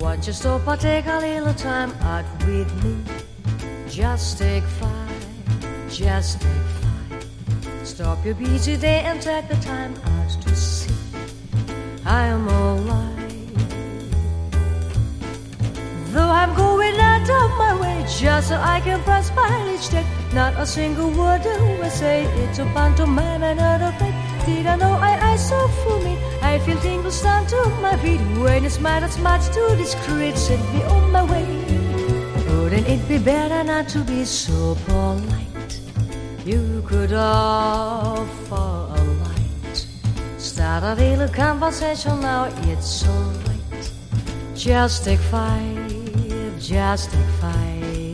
Won't you stop or take a little time out with me? Just take 5, just take 5. Stop your beat today and take the time out to see I am alive. Though I'm going out of my way just so I can pass by each day, not a single word do I say. It's a pantomime and not a fake. Did I know I so fool me? I feel tingles down to my feet when it's mad as much too discreet. Send me on my way. Wouldn't it be better not to be so polite? You could offer a light. Start a little conversation now, it's alright. Just take 5, just take 5.